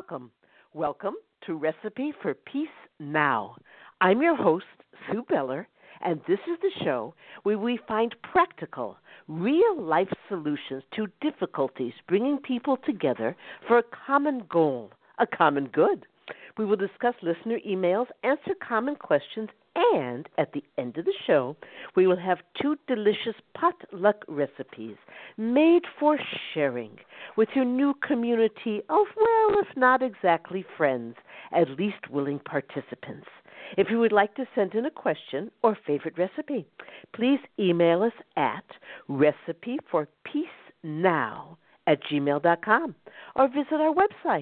welcome. Welcome to Recipe for Peace Now. I'm your host, Sue Beller, and this is the show where we find practical, real-life solutions to difficulties bringing people together for a common goal, a common good. We will discuss listener emails, answer common questions, and at the end of the show, we will have 2 delicious potluck recipes made for sharing with your new community of, well, if not exactly friends, at least willing participants. If you would like to send in a question or favorite recipe, please email us at recipeforpeacenow@gmail.com or visit our website,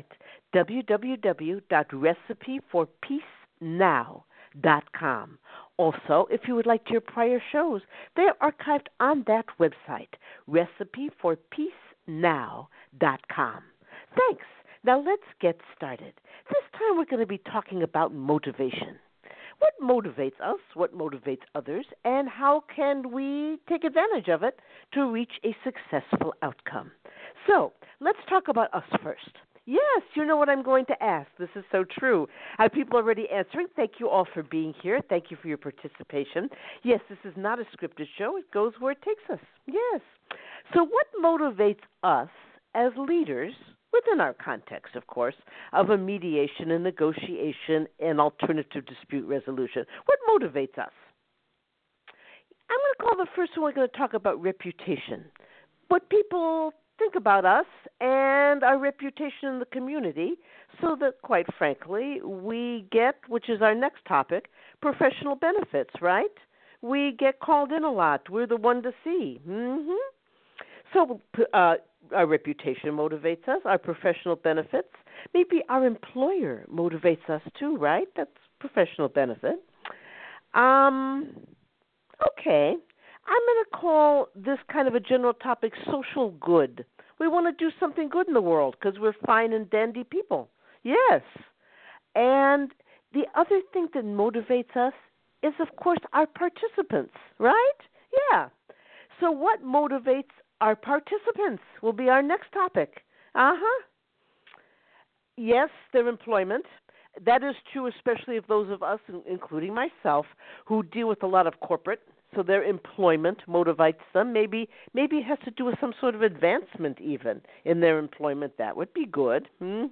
www.recipeforpeacenow.com. Also, if you would like to hear prior shows, they are archived on that website, recipeforpeacenow.com. Thanks. Now let's get started. This time we're going to be talking about motivation. What motivates us, what motivates others, and how can we take advantage of it to reach a successful outcome? So let's talk about us first. Yes, you know what I'm going to ask. This is so true. I have people already answering. Thank you all for being here. Thank you for your participation. Yes, this is not a scripted show. It goes where it takes us. Yes. So what motivates us as leaders, within our context, of course, of a mediation and negotiation and alternative dispute resolution? What motivates us? I'm going to call the first one, we're going to talk about reputation. What people think about us and our reputation in the community, so that, quite frankly, we get, which is our next topic, professional benefits, right? We get called in a lot. We're the one to see. So our reputation motivates us, our professional benefits. Maybe our employer motivates us too, right? That's professional benefit. Okay. I'm going to call this kind of a general topic social good. We want to do something good in the world because we're fine and dandy people. Yes. And the other thing that motivates us is, of course, our participants, right? Yeah. So what motivates our participants will be our next topic. Yes, their employment. That is true, especially of those of us, including myself, who deal with a lot of corporate. So their employment motivates them. Maybe it has to do with some sort of advancement even in their employment. That would be good.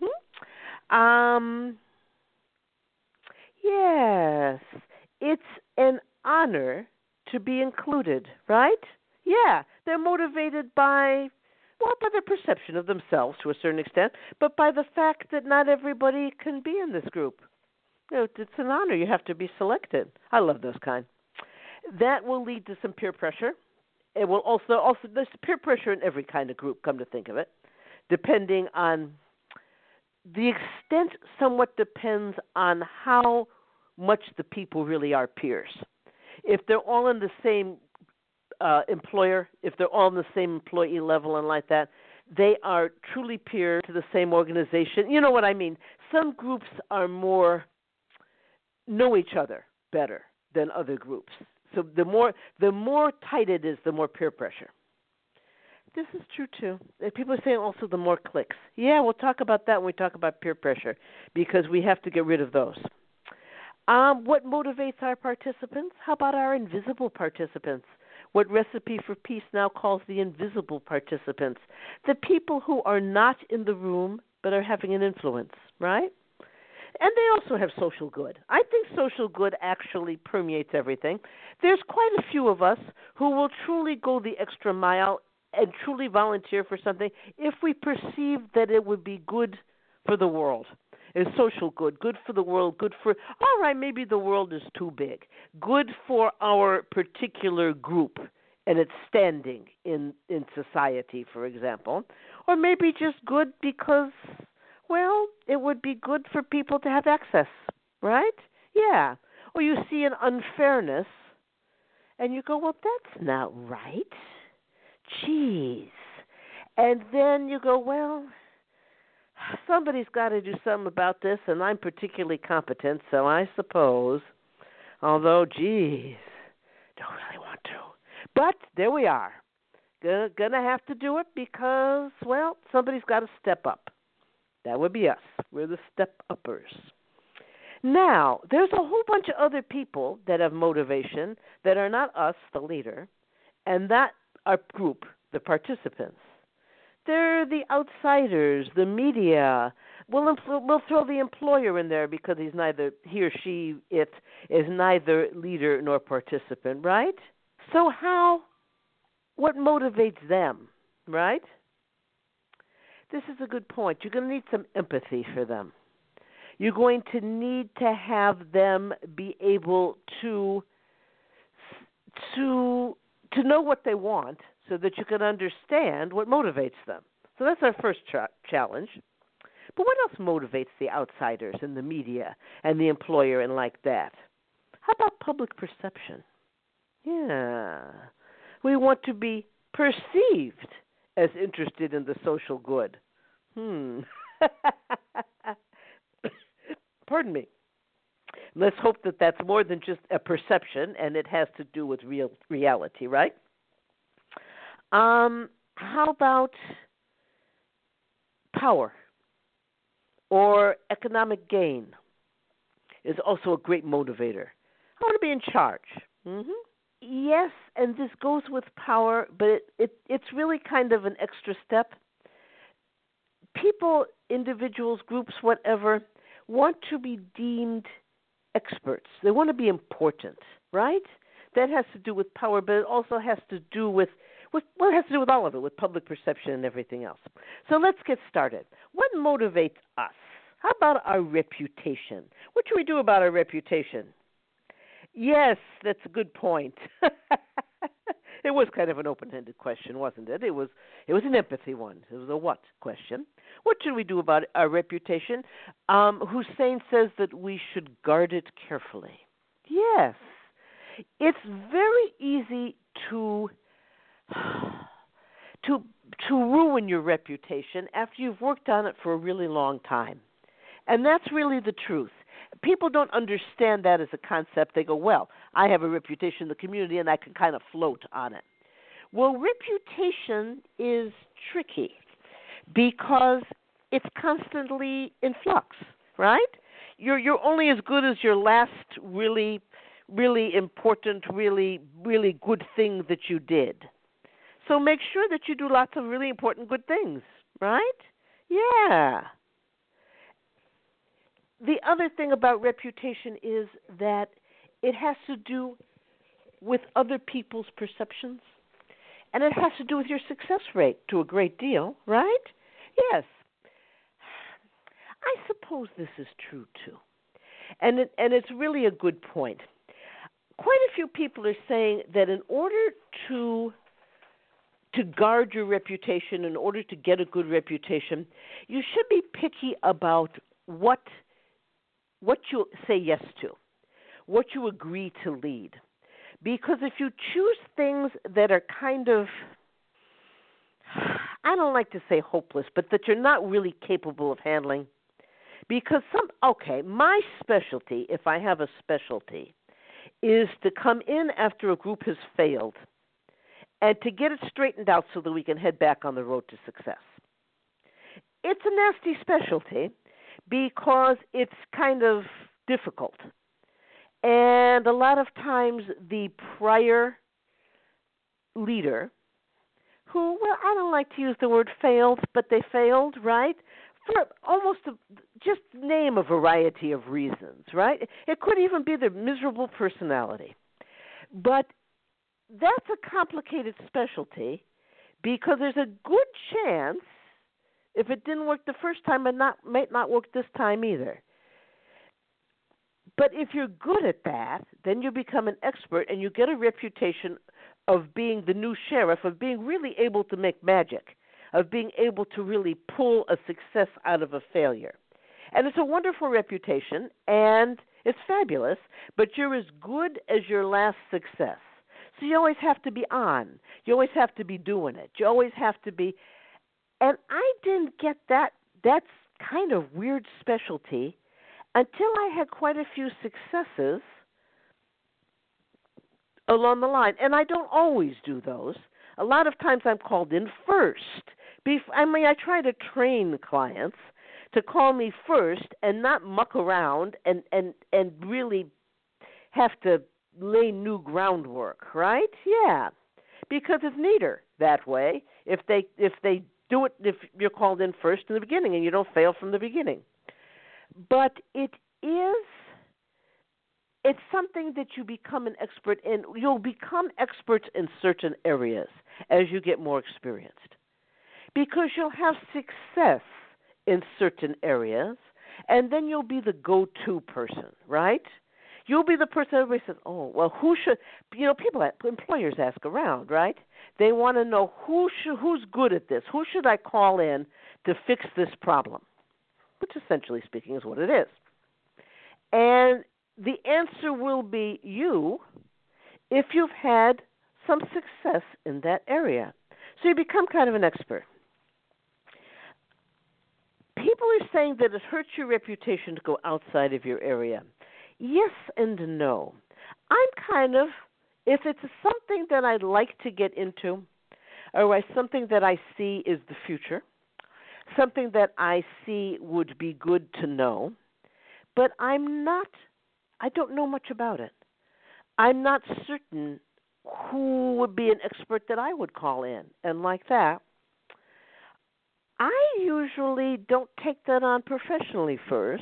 Yes, it's an honor to be included, right? Yeah, they're motivated by their perception of themselves to a certain extent, but by the fact that not everybody can be in this group. You know, it's an honor. You have to be selected. I love those kind. That will lead to some peer pressure. It will also there's peer pressure in every kind of group, come to think of it, depending on the extent. Somewhat depends on how much the people really are peers. If they're all in the same employer, if they're all on the same employee level and like that, they are truly peer to the same organization. You know what I mean? Some groups are know each other better than other groups. So the more tight it is, the more peer pressure. This is true too. People are saying also the more cliques. Yeah, we'll talk about that when we talk about peer pressure because we have to get rid of those. What motivates our participants? How about our invisible participants? What Recipe for Peace now calls the invisible participants, the people who are not in the room but are having an influence, right? And they also have social good. I think social good actually permeates everything. There's quite a few of us who will truly go the extra mile and truly volunteer for something if we perceive that it would be good for the world. It's social good, good for the world, all right, maybe the world is too big, good for our particular group and its standing in society, for example, or maybe just good because, well, it would be good for people to have access, right? Yeah. Or you see an unfairness and you go, well, that's not right. Jeez. And then you go, well, somebody's got to do something about this, and I'm particularly competent, so I suppose, although, geez, don't really want to. But there we are. Gonna have to do it because, well, somebody's got to step up. That would be us. We're the step-uppers. Now, there's a whole bunch of other people that have motivation that are not us, the leader, and that our group, the participants. They're the outsiders, the media. We'll throw the employer in there because he or she is neither leader nor participant, right? So what motivates them, right? This is a good point. You're going to need some empathy for them. You're going to need to have them be able to know what they want so that you can understand what motivates them. So that's our first challenge. But what else motivates the outsiders and the media and the employer and like that? How about public perception? Yeah. We want to be perceived as interested in the social good. Pardon me. Let's hope that that's more than just a perception and it has to do with reality, right? How about power or economic gain is also a great motivator. I want to be in charge. Mm-hmm. Yes, and this goes with power, but it's really kind of an extra step. People, individuals, groups, whatever, want to be deemed experts. They want to be important, right? That has to do with power, but it also has to do with it has to do with all of it, with public perception and everything else. So let's get started. What motivates us? How about our reputation? What should we do about our reputation? Yes, that's a good point. It was kind of an open-ended question, wasn't it? It was an empathy one. It was a what question. What should we do about our reputation? Hussein says that we should guard it carefully. Yes. It's very easy to ruin your reputation after you've worked on it for a really long time. And that's really the truth. People don't understand that as a concept. They go, well, I have a reputation in the community and I can kind of float on it. Well, reputation is tricky because it's constantly in flux, right? You're only as good as your last really, really important, really, really good thing that you did. So make sure that you do lots of really important good things, right? Yeah. The other thing about reputation is that it has to do with other people's perceptions, and it has to do with your success rate to a great deal, right? Yes. I suppose this is true, too. And it's really a good point. Quite a few people are saying that in order to guard your reputation, in order to get a good reputation, you should be picky about what you say yes to, what you agree to lead. Because if you choose things that are kind of, I don't like to say hopeless, but that you're not really capable of handling, because my specialty, if I have a specialty, is to come in after a group has failed and to get it straightened out so that we can head back on the road to success. It's a nasty specialty because it's kind of difficult. And a lot of times the prior leader, who, well, I don't like to use the word failed, but they failed, right? For just name a variety of reasons, right? It could even be their miserable personality. But that's a complicated specialty because there's a good chance if it didn't work the first time, it might not work this time either. But if you're good at that, then you become an expert and you get a reputation of being the new sheriff, of being really able to make magic, of being able to really pull a success out of a failure. And it's a wonderful reputation, and it's fabulous, but you're as good as your last success. So you always have to be on. You always have to be doing it. You always have to be. And I didn't get that kind of weird specialty until I had quite a few successes along the line. And I don't always do those. A lot of times I'm called in first. I try to train clients to call me first and not muck around and really have to lay new groundwork, right? Yeah, because it's neater that way if they do it if you're called in first in the beginning and you don't fail from the beginning. But it's something that you become an expert in. You'll become experts in certain areas as you get more experienced, because you'll have success in certain areas, and then you'll be the go-to person, right? You'll be the person everybody says, oh, well, who should, employers ask around, right? They want to know who's good at this. Who should I call in to fix this problem? Which essentially speaking is what it is. And the answer will be you if you've had some success in that area. So you become kind of an expert. People are saying that it hurts your reputation to go outside of your area. Yes and no. If it's something that I'd like to get into, or something that I see is the future, something that I see would be good to know, but I don't know much about it. I'm not certain who would be an expert that I would call in. And like that, I usually don't take that on professionally first.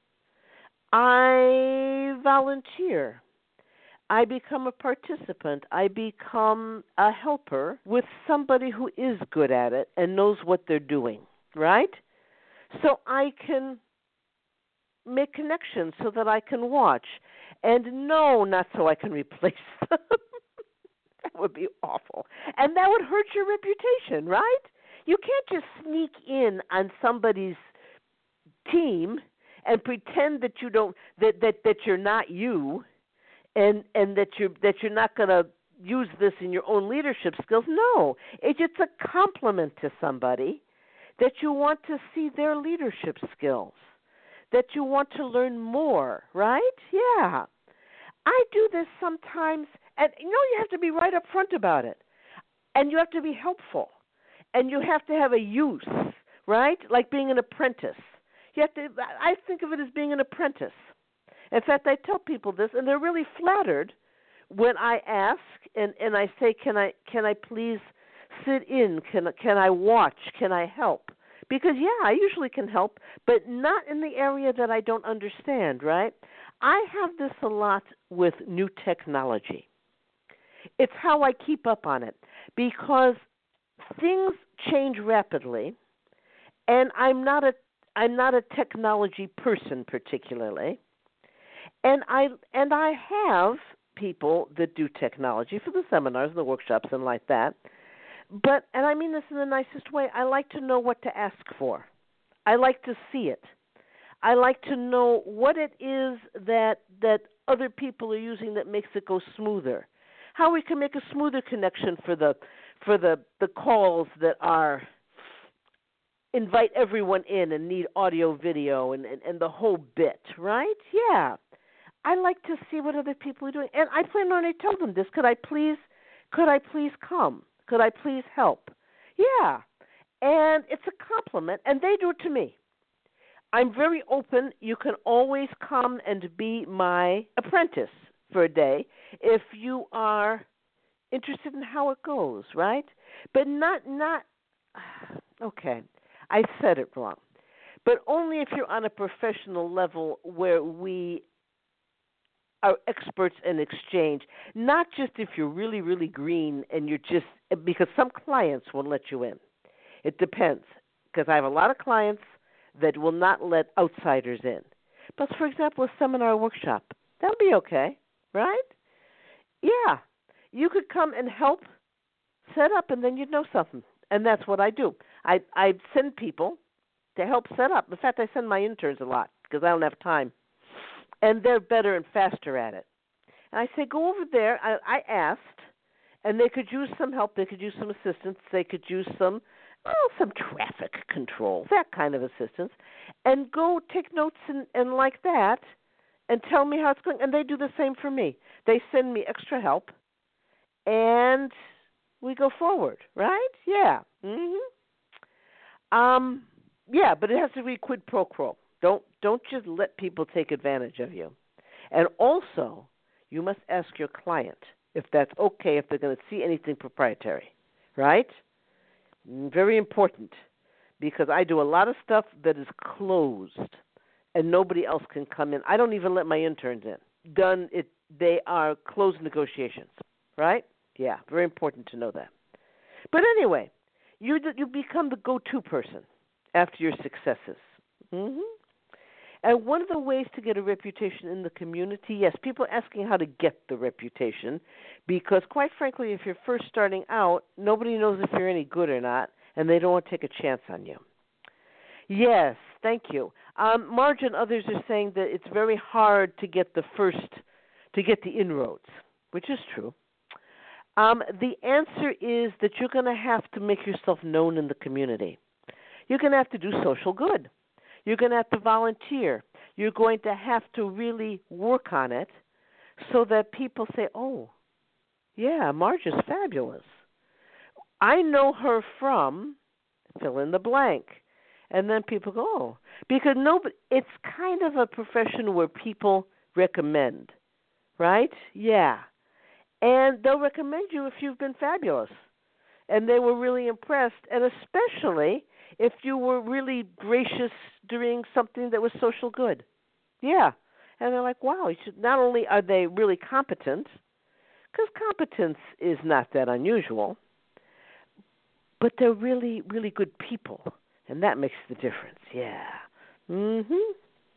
I volunteer. I become a participant. I become a helper with somebody who is good at it and knows what they're doing, right? So I can make connections so that I can watch. And no, not so I can replace them. That would be awful. And that would hurt your reputation, right? You can't just sneak in on somebody's team and pretend that you don't that you're not you, and that you're not going to use this in your own leadership skills. No, it's a compliment to somebody that you want to see their leadership skills, that you want to learn more, right? Yeah. I do this sometimes, and you have to be right up front about it, and you have to be helpful, and you have to have a use, right? Like being an apprentice. I think of it as being an apprentice. In fact, I tell people this, and they're really flattered when I ask and I say, "Can I please sit in? Can I watch? Can I help?" Because I usually can help, but not in the area that I don't understand, right? I have this a lot with new technology. It's how I keep up on it, because things change rapidly, and I'm not a technology person particularly. And I have people that do technology for the seminars and the workshops and like that. And I mean this in the nicest way, I like to know what to ask for. I like to see it. I like to know what it is that other people are using that makes it go smoother. How we can make a smoother connection for the calls that are invite everyone in and need audio, video, and the whole bit, right? Yeah. I like to see what other people are doing. And I plan on, I tell them this, could I please come? Could I please help? Yeah. And it's a compliment, and they do it to me. I'm very open. You can always come and be my apprentice for a day if you are interested in how it goes, right? But not okay, I said it wrong. But only if you're on a professional level where we are experts in exchange, not just if you're really, really green and you're just, because some clients won't let you in. It depends, because I have a lot of clients that will not let outsiders in. But, for example, a seminar workshop, that'll be okay, right? Yeah. You could come and help set up, and then you'd know something. And that's what I do. I send people to help set up. In fact, I send my interns a lot because I don't have time. And they're better and faster at it. And I say, go over there. I asked, and they could use some help. They could use some assistance. They could use some traffic control, that kind of assistance. And go take notes and like that and tell me how it's going. And they do the same for me. They send me extra help, and we go forward, right? Yeah. Mm-hmm. Yeah, but it has to be quid pro quo. Don't just let people take advantage of you. And also, you must ask your client if that's okay if they're going to see anything proprietary, right? Very important, because I do a lot of stuff that is closed and nobody else can come in. I don't even let my interns in. They are closed negotiations, right? Yeah, very important to know that. But anyway, you become the go-to person after your successes. Mm-hmm. And one of the ways to get a reputation in the community, yes, people are asking how to get the reputation, because quite frankly, if you're first starting out, nobody knows if you're any good or not, and they don't want to take a chance on you. Yes, thank you. Marge and others are saying that it's very hard to get the inroads, which is true. The answer is that you're going to have to make yourself known in the community. You're going to have to do social good. You're going to have to volunteer. You're going to have to really work on it so that people say, oh, yeah, Marge is fabulous. I know her from fill in the blank. And then people go, oh, because it's kind of a profession where people recommend, right? Yeah. And they'll recommend you if you've been fabulous. And they were really impressed, and especially if you were really gracious during something that was social good. Yeah. And they're like, wow, not only are they really competent, because competence is not that unusual, but they're really, really good people. And that makes the difference. Yeah. Mm-hmm.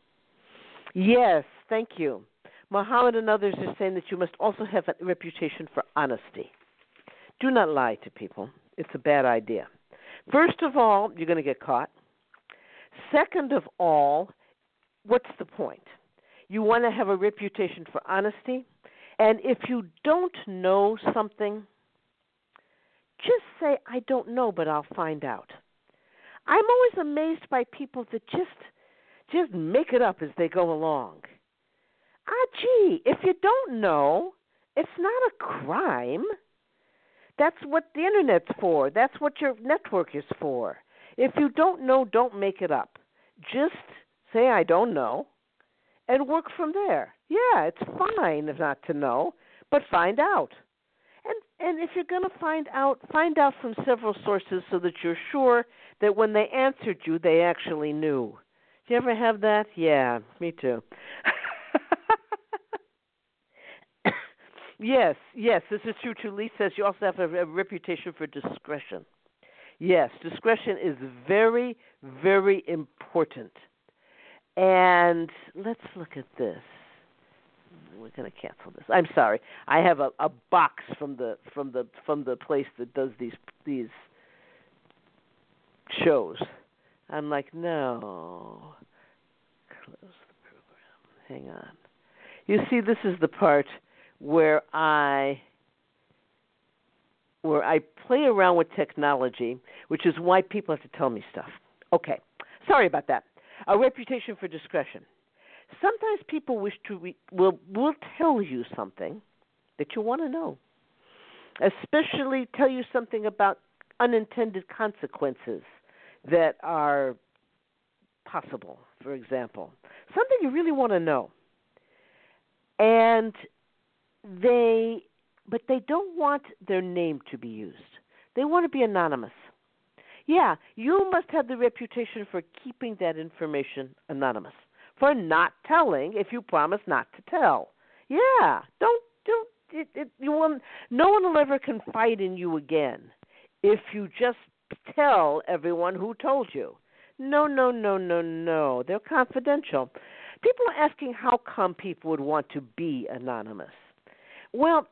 Yes, thank you. Muhammad and others are saying that you must also have a reputation for honesty. Do not lie to people. It's a bad idea. First of all, you're going to get caught. Second of all, what's the point? You want to have a reputation for honesty. And if you don't know something, just say, I don't know, but I'll find out. I'm always amazed by people that just make it up as they go along. Gee, if you don't know, it's not a crime. That's what the Internet's for. That's what your network is for. If you don't know, don't make it up. Just say, I don't know, and work from there. Yeah, it's fine if not to know, but find out. And if you're going to find out from several sources so that you're sure that when they answered you, they actually knew. Do you ever have that? Yeah, me too. Yes, this is true too. Lee says you also have a reputation for discretion. Yes, discretion is very, very important. And let's look at this. We're going to cancel this. I'm sorry. I have a box from the place that does these shows. I'm like, no. Close the program. Hang on. You see, this is the part where I play around with technology, which is why people have to tell me stuff. Okay. Sorry about that. A reputation for discretion. Sometimes people wish to will tell you something that you want to know, especially tell you something about unintended consequences that are possible, for example. Something you really want to know. But they don't want their name to be used. They want to be anonymous. Yeah, you must have the reputation for keeping that information anonymous, for not telling if you promise not to tell. Yeah, no one will ever confide in you again if you just tell everyone who told you. No. They're confidential. People are asking how come people would want to be anonymous. Well,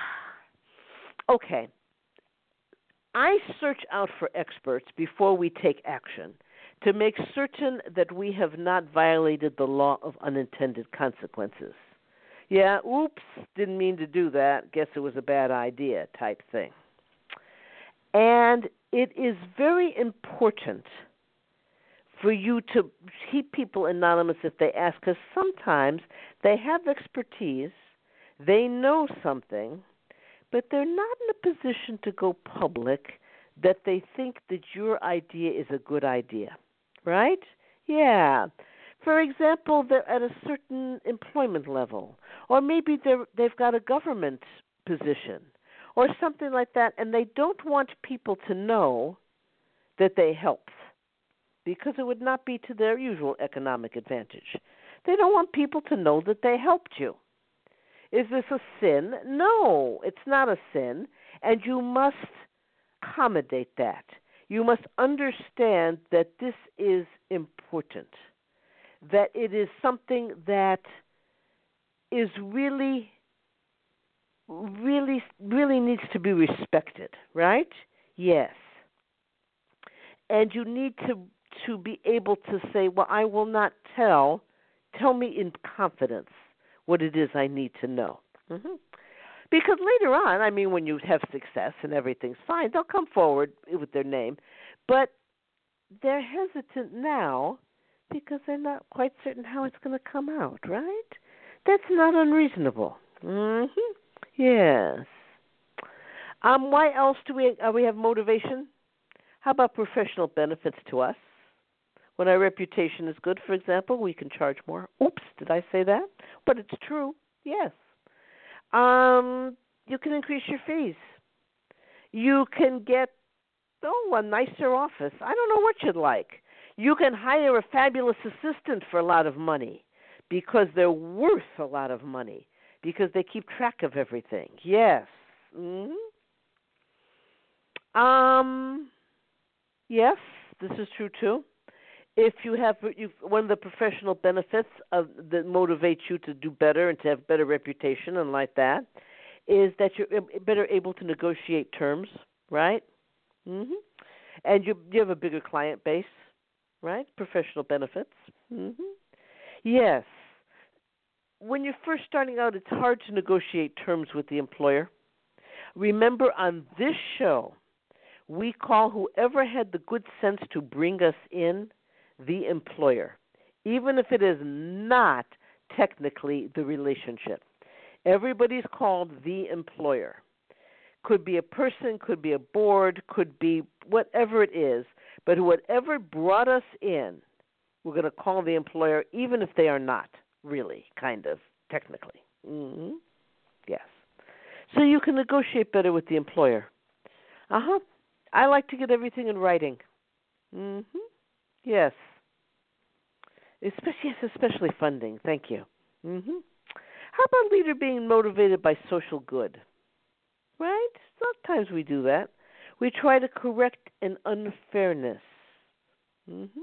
okay. I search out for experts before we take action to make certain that we have not violated the law of unintended consequences. Yeah, oops, didn't mean to do that. Guess it was a bad idea type thing. And it is very important for you to keep people anonymous if they ask, because sometimes they have expertise, they know something, but they're not in a position to go public that they think that your idea is a good idea. right? Yeah. For example, they're at a certain employment level, or maybe they've got a government position, or something like that, and they don't want people to know that they helped because it would not be to their usual economic advantage. They don't want people to know that they helped you. Is this a sin? No, it's not a sin, and you must accommodate that. You must understand that this is important, that it is something that is really, really needs to be respected, right? Yes. And you need to be able to say, well, I will not tell me in confidence what it is I need to know. Mm-hmm. Because later on, I mean, when you have success and everything's fine, they'll come forward with their name. But they're hesitant now because they're not quite certain how it's going to come out, right? That's not unreasonable. Mm-hmm. Yes. Why else do we have motivation? How about professional benefits to us? When our reputation is good, for example, we can charge more. Oops, did I say that? But it's true. Yes. You can increase your fees. You can get a nicer office. I don't know what you'd like. You can hire a fabulous assistant for a lot of money because they're worth a lot of money because they keep track of everything. Yes. Mm-hmm. Yes, this is true too. If you have one of the professional benefits that motivates you to do better and to have better reputation and like that is that you're better able to negotiate terms, right? Mm-hmm. And you have a bigger client base, right? Professional benefits. Mm-hmm. Yes. When you're first starting out, it's hard to negotiate terms with the employer. Remember, on this show, we call whoever had the good sense to bring us in the employer, even if it is not technically the relationship. Everybody's called the employer. Could be a person, could be a board, could be whatever it is, but whatever brought us in, we're going to call the employer, even if they are not really, kind of, technically. Mm-hmm. Yes. So you can negotiate better with the employer. I like to get everything in writing. Mm-hmm. Yes. Especially funding. Thank you. Mm-hmm. How about a leader being motivated by social good? Right? Sometimes we do that. We try to correct an unfairness. Mm-hmm.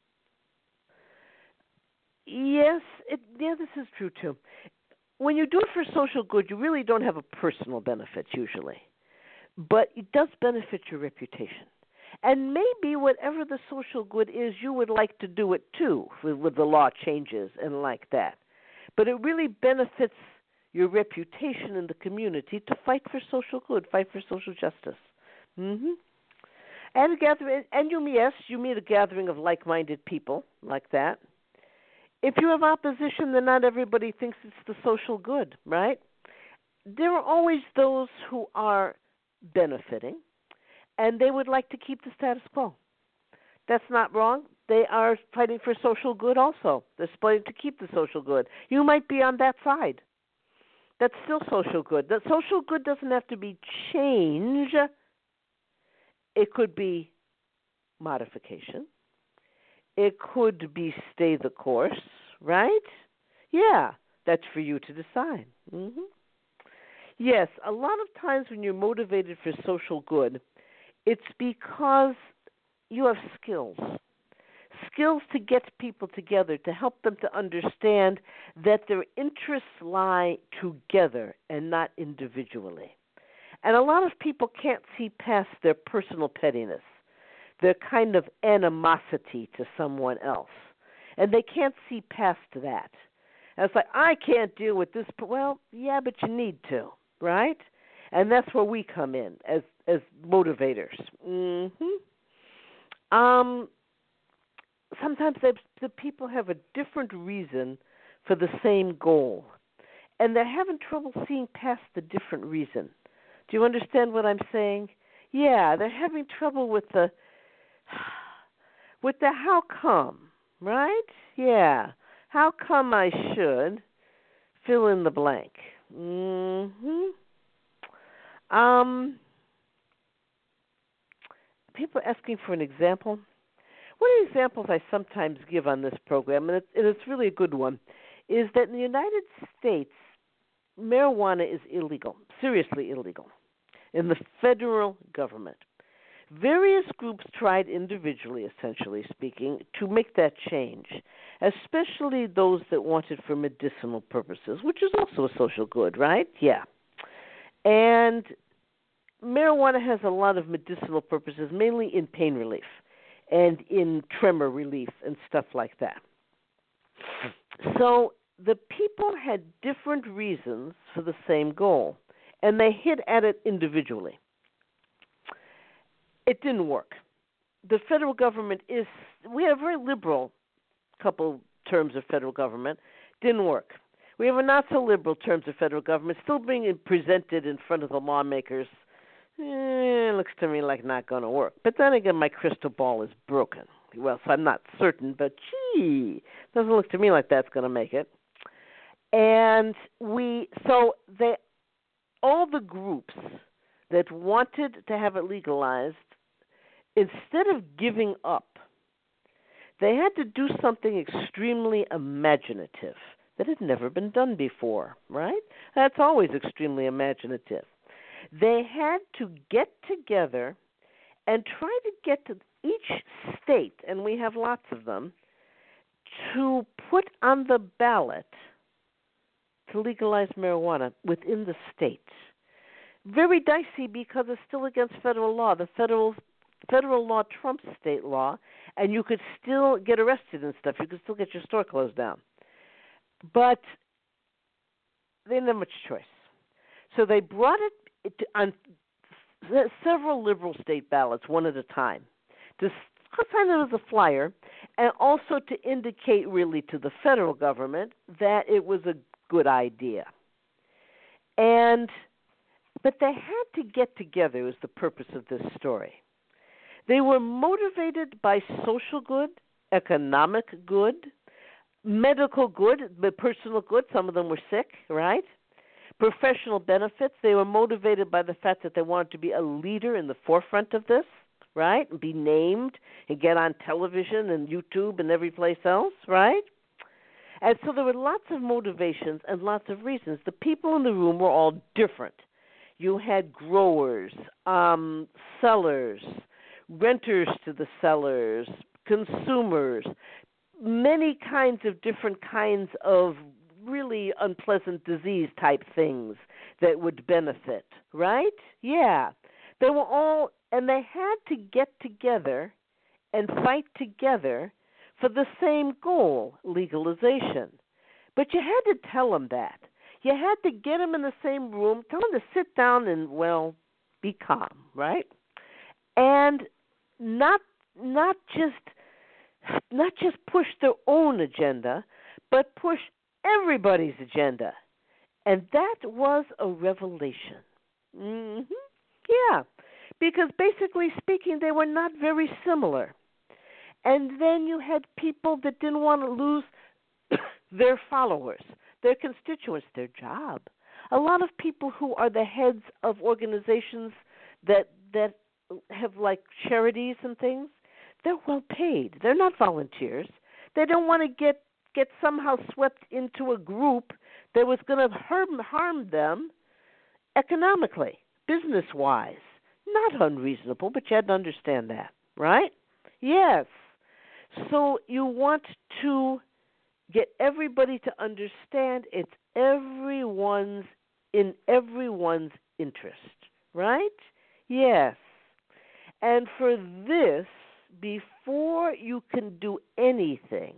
Yes, this is true too. When you do it for social good, you really don't have a personal benefit usually. But it does benefit your reputation. And maybe whatever the social good is, you would like to do it too with the law changes and like that. But it really benefits your reputation in the community to fight for social good, fight for social justice. Mm-hmm. And you meet a gathering of like-minded people like that. If you have opposition, then not everybody thinks it's the social good, right? There are always those who are benefiting, and they would like to keep the status quo. That's not wrong. They are fighting for social good also. They're fighting to keep the social good. You might be on that side. That's still social good. That social good doesn't have to be change. It could be modification. It could be stay the course, right? Yeah, that's for you to decide. Mm-hmm. Yes, a lot of times when you're motivated for social good, it's because you have skills to get people together, to help them to understand that their interests lie together and not individually. And a lot of people can't see past their personal pettiness, their kind of animosity to someone else. And they can't see past that. And it's like, I can't deal with this. Well, yeah, but you need to, right? And that's where we come in as motivators. Mm-hmm. Sometimes the people have a different reason for the same goal, and they're having trouble seeing past the different reason. Do you understand what I'm saying? Yeah, they're having trouble with with the how come, right? Yeah. How come I should fill in the blank? Um, People asking for an example. One of the examples I sometimes give on this program, and it's really a good one, is that in the United States, marijuana is illegal, seriously illegal, in the federal government. Various groups tried individually, essentially speaking, to make that change, especially those that wanted for medicinal purposes, which is also a social good, right? Yeah. And marijuana has a lot of medicinal purposes, mainly in pain relief and in tremor relief and stuff like that. So the people had different reasons for the same goal, and they hit at it individually. It didn't work. The federal government we have a very liberal couple terms of federal government, didn't work. We have a not so liberal terms of federal government still being presented in front of the lawmakers. It looks to me like not going to work. But then again, my crystal ball is broken. Well, so I'm not certain, but doesn't look to me like that's going to make it. And all the groups that wanted to have it legalized, instead of giving up, they had to do something extremely imaginative that had never been done before, right? That's always extremely imaginative. They had to get together and try to get to each state, and we have lots of them, to put on the ballot to legalize marijuana within the state. Very dicey because it's still against federal law. The federal law trumps state law, and you could still get arrested and stuff. You could still get your store closed down. But they didn't have much choice. So they brought it on several liberal state ballots, one at a time, to sign it as a flyer, and also to indicate really to the federal government that it was a good idea. But they had to get together is the purpose of this story. They were motivated by social good, economic good, medical good, but personal good. Some of them were sick, right? Professional benefits. They were motivated by the fact that they wanted to be a leader in the forefront of this, right? And be named and get on television and YouTube and every place else, right? And so there were lots of motivations and lots of reasons. The people in the room were all different. You had growers, sellers, renters to the sellers, consumers, many kinds of different kinds of really unpleasant disease type things that would benefit, right? Yeah. They were all, and they had to get together and fight together for the same goal, legalization. But you had to tell them that. You had to get them in the same room, tell them to sit down and, be calm, right? And not just push their own agenda, but push everybody's agenda. And that was a revelation. Yeah, because basically speaking, they were not very similar. And then you had people that didn't want to lose their followers, their constituents, their job. A lot of people who are the heads of organizations that have like charities and things, they're well paid. They're not volunteers. They don't want to get somehow swept into a group that was going to harm them economically, business-wise. Not unreasonable, but you had to understand that, right? Yes. So you want to get everybody to understand it's in everyone's interest, right? Yes. And for this, before you can do anything,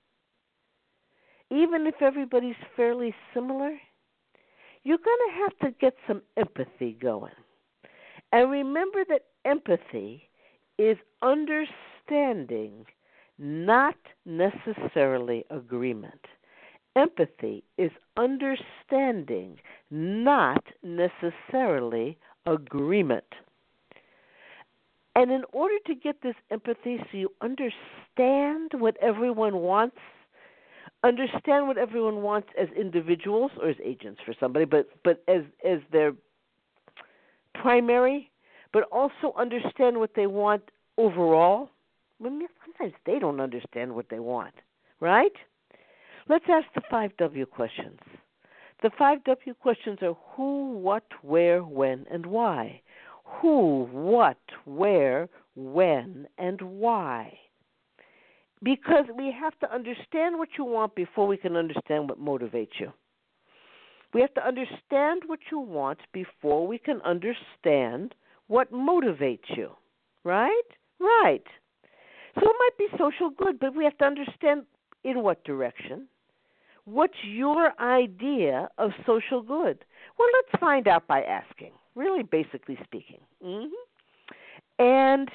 even if everybody's fairly similar, you're going to have to get some empathy going. And remember that empathy is understanding, not necessarily agreement. Empathy is understanding, not necessarily agreement. And in order to get this empathy so you understand what everyone wants, understand what everyone wants as individuals or as agents for somebody, but as their primary, but also understand what they want overall. I mean, sometimes they don't understand what they want, right? Let's ask the 5W questions. The 5W questions are who, what, where, when, and why. Who, what, where, when, and why. Because we have to understand what you want before we can understand what motivates you. We have to understand what you want before we can understand what motivates you. Right? Right. So it might be social good, but we have to understand in what direction. What's your idea of social good? Well, let's find out by asking, really basically speaking. And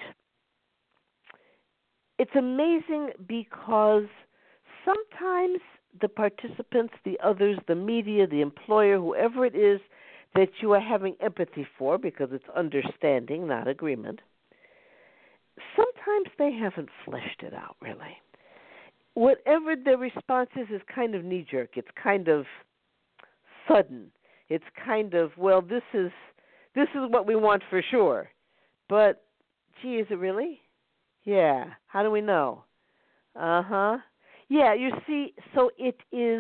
it's amazing because sometimes the participants, the others, the media, the employer, whoever it is that you are having empathy for, because it's understanding, not agreement, sometimes they haven't fleshed it out really. Whatever their response is kind of knee-jerk. It's kind of sudden. It's kind of, well, this is what we want for sure. But, gee, is it really? Yeah. How do we know? Uh-huh. Yeah, you see, so it is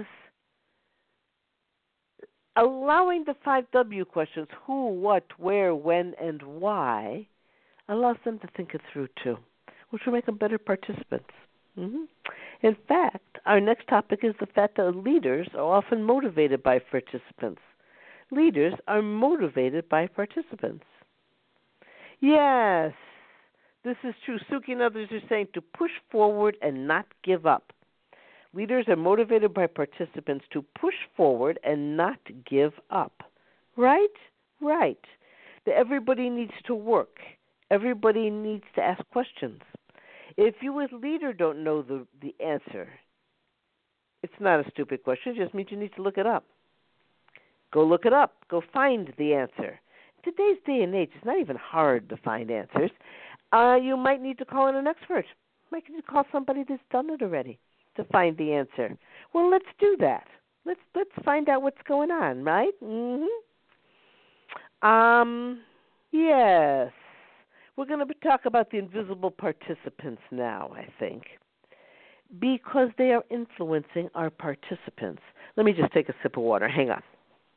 allowing the 5W questions, who, what, where, when, and why, allows them to think it through too, which will make them better participants. In fact, our next topic is the fact that leaders are often motivated by participants. Leaders are motivated by participants. Yes, this is true. Suki and others are saying to push forward and not give up. Leaders are motivated by participants to push forward and not give up. Right? Right. Everybody needs to work. Everybody needs to ask questions. If you as leader don't know the answer, it's not a stupid question. It just means you need to look it up. Go look it up. Go find the answer. In today's day and age, it's not even hard to find answers. You might need to call in an expert. You might need to call somebody that's done it already to find the answer. Well, let's do that. Let's find out what's going on, right? Yes. We're going to talk about the invisible participants now, I think, because they are influencing our participants. Let me just take a sip of water. Hang on.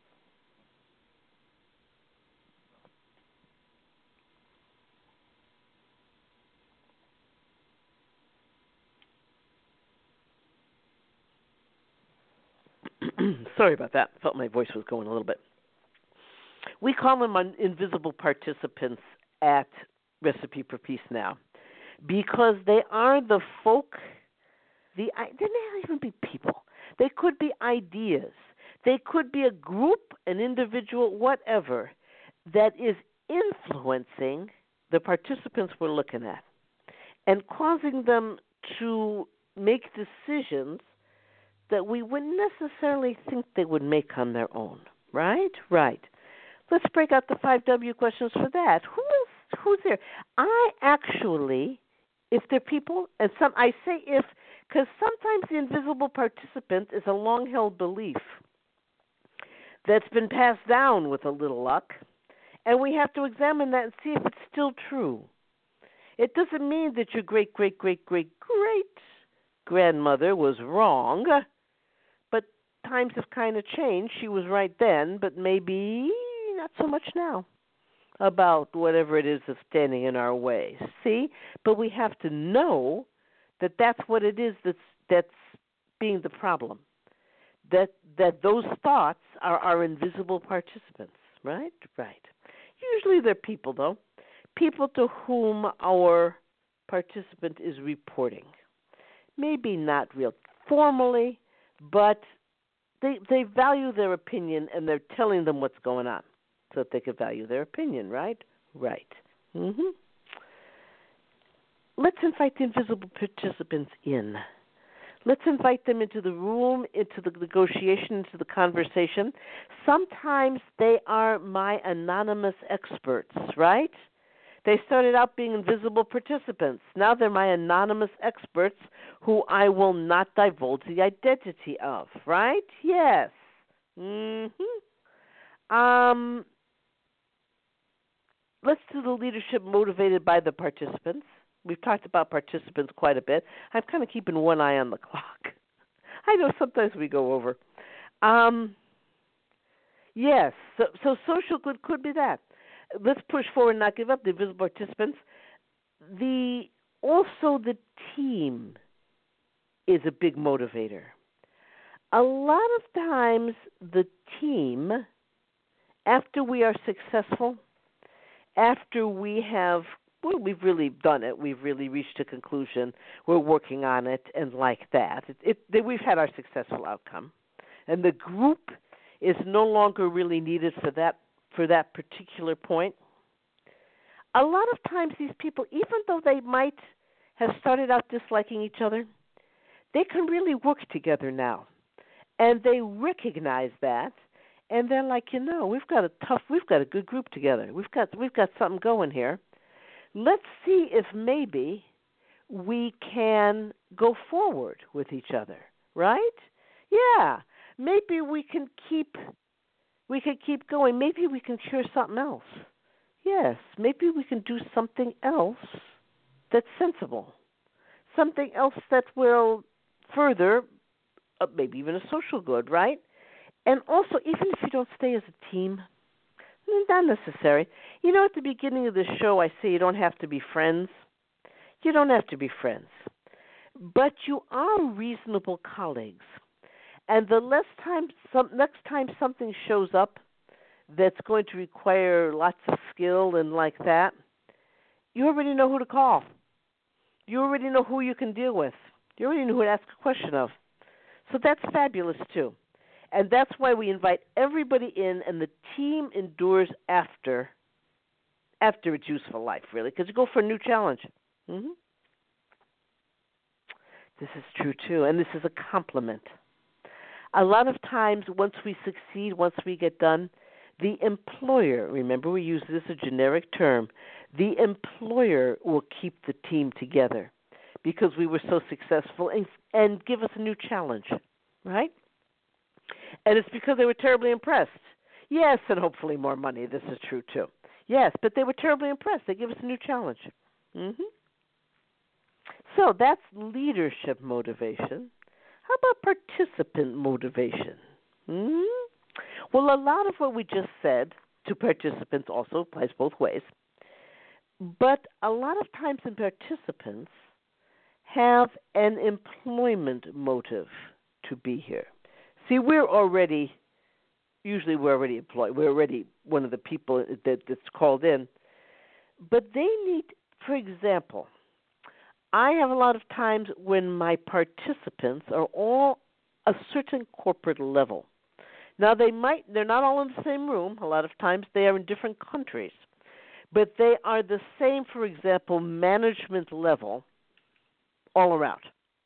Sorry about that. I felt my voice was going a little bit. We call them invisible participants at Recipe for Peace now, because they are the folk. They may not even be people. They could be ideas. They could be a group, an individual, whatever, that is influencing the participants we're looking at and causing them to make decisions that we wouldn't necessarily think they would make on their own. Right? Right. Let's break out the 5W questions for that. Who's there? I actually, if they're people, and I say if, because sometimes the invisible participant is a long-held belief that's been passed down with a little luck, and we have to examine that and see if it's still true. It doesn't mean that your great-great-great-great-grandmother was wrong, but times have kind of changed. She was right then, but maybe not so much now about whatever it is that's standing in our way. See? But we have to know that that's what it is that's being the problem. That those thoughts are our invisible participants, right? Right. Usually they're people, though. People to whom our participant is reporting. Maybe not real formally, but they value their opinion and they're telling them what's going on so that they can value their opinion, right? Right. Let's invite the invisible participants in. Let's invite them into the room, into the negotiation, into the conversation. Sometimes they are my anonymous experts, right? They started out being invisible participants. Now they're my anonymous experts who I will not divulge the identity of, right? Yes. Let's do the leadership motivated by the participants. We've talked about participants quite a bit. I'm kind of keeping one eye on the clock. I know sometimes we go over. Yes, so social good could be that. Let's push forward and not give up, the visible participants. Also the team is a big motivator. A lot of times the team, after we are successful, after we've really done it, we've really reached a conclusion, we're working on it, and like that, we've had our successful outcome, and the group is no longer really needed for that particular point. A lot of times these people, even though they might have started out disliking each other, they can really work together now, and they recognize that. And they're like, we've got a good group together. We've got something going here. Let's see if maybe we can go forward with each other, right? Yeah. Maybe we can keep going. Maybe we can share something else. Yes. Maybe we can do something else that's sensible. Something else that will further maybe even a social good, right? And also, even if you don't stay as a team, not necessary. At the beginning of the show, I say you don't have to be friends. You don't have to be friends. But you are reasonable colleagues. And the next time something shows up that's going to require lots of skill and like that, you already know who to call. You already know who you can deal with. You already know who to ask a question of. So that's fabulous, too. And that's why we invite everybody in, and the team endures after its useful life, really, because you go for a new challenge. This is true, too, and this is a compliment. A lot of times, once we succeed, once we get done, the employer, remember we use this as a generic term, the employer will keep the team together because we were so successful and give us a new challenge, right? And it's because they were terribly impressed. Yes, and hopefully more money. This is true, too. Yes, but they were terribly impressed. They give us a new challenge. So that's leadership motivation. How about participant motivation? Well, a lot of what we just said to participants also applies both ways. But a lot of times in participants have an employment motive to be here. See, we're already employed. We're already one of the people that's called in. But they need, for example, I have a lot of times when my participants are all a certain corporate level. Now, they're not all in the same room. A lot of times they are in different countries. But they are the same, for example, management level all around.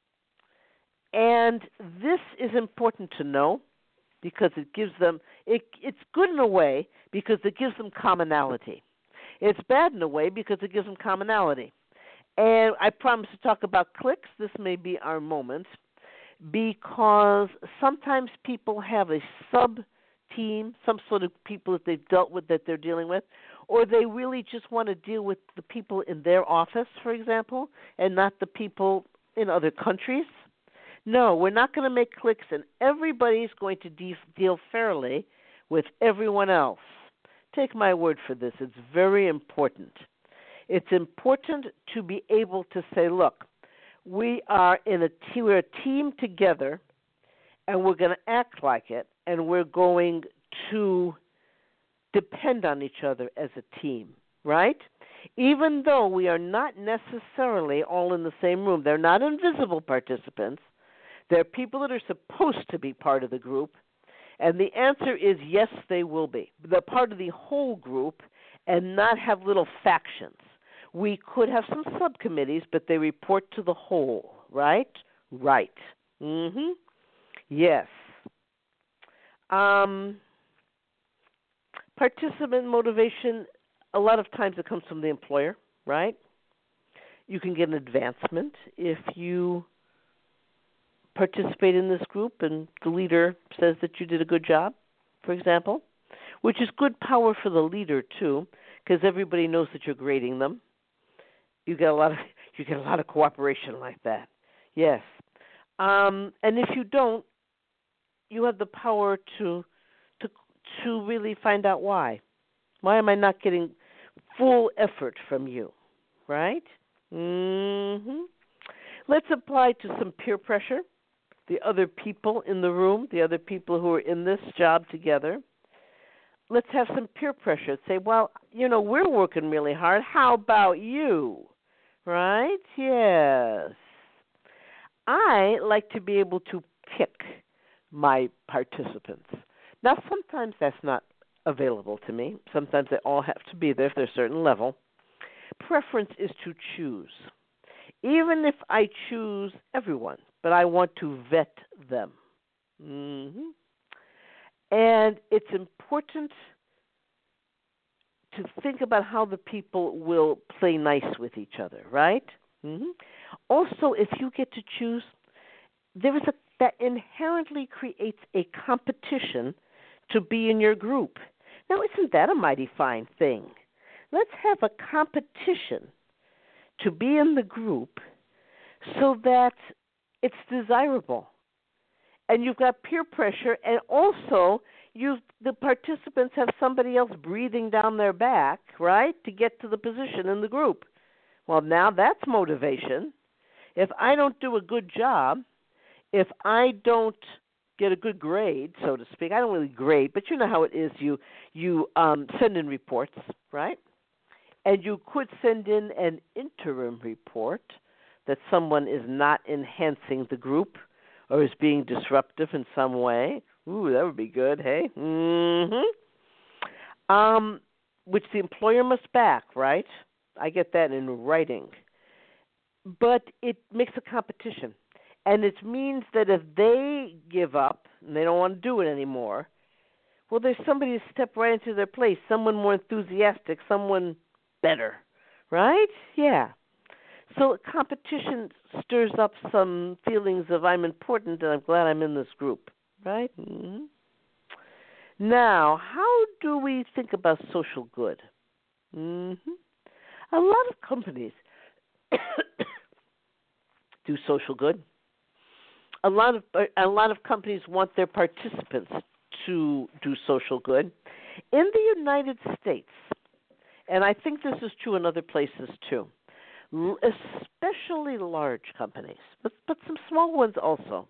And this is important to know because it gives them, it's good in a way because it gives them commonality. It's bad in a way because it gives them commonality. And I promise to talk about cliques. This may be our moment because sometimes people have a sub-team, some sort of people that they've dealt with that they're dealing with, or they really just want to deal with the people in their office, for example, and not the people in other countries. No, we're not going to make cliques, and everybody's going to deal fairly with everyone else. Take my word for this. It's very important. It's important to be able to say, look, we're a team together, and we're going to act like it, and we're going to depend on each other as a team, right? Even though we are not necessarily all in the same room. They're not invisible participants. They're people that are supposed to be part of the group, and the answer is yes, they will be. They're part of the whole group and not have little factions. We could have some subcommittees, but they report to the whole, right? Right. Yes. Participant motivation, a lot of times it comes from the employer, right? You can get an advancement if you participate in this group and the leader says that you did a good job, for example, which is good power for the leader too, because everybody knows that you're grading them. You get a lot of cooperation like that. Yes. And if you don't, you have the power to really find out why. Why am I not getting full effort from you, right? Let's apply to some peer pressure, the other people in the room, the other people who are in this job together. Let's have some peer pressure. Say, well, we're working really hard. How about you? Right? Yes. I like to be able to pick my participants. Now, sometimes that's not available to me. Sometimes they all have to be there if they're a certain level. Preference is to choose. Even if I choose everyone, but I want to vet them. And it's important to think about how the people will play nice with each other, right? Also, if you get to choose, that inherently creates a competition to be in your group. Now, isn't that a mighty fine thing? Let's have a competition to be in the group so that it's desirable. And you've got peer pressure, and also the participants have somebody else breathing down their back, right, to get to the position in the group. Well, now that's motivation. If I don't do a good job, if I don't get a good grade, so to speak, I don't really grade, but you know how it is. You send in reports, right? And you could send in an interim report that someone is not enhancing the group or is being disruptive in some way. Ooh, that would be good, hey? Which the employer must back, right? I get that in writing. But it makes a competition. And it means that if they give up and they don't want to do it anymore, well, there's somebody to step right into their place, someone more enthusiastic, someone better, right? Yeah. So competition stirs up some feelings of I'm important and I'm glad I'm in this group, right? Now, how do we think about social good? A lot of companies do social good. A lot of companies want their participants to do social good. In the United States, and I think this is true in other places too, especially large companies, but some small ones also.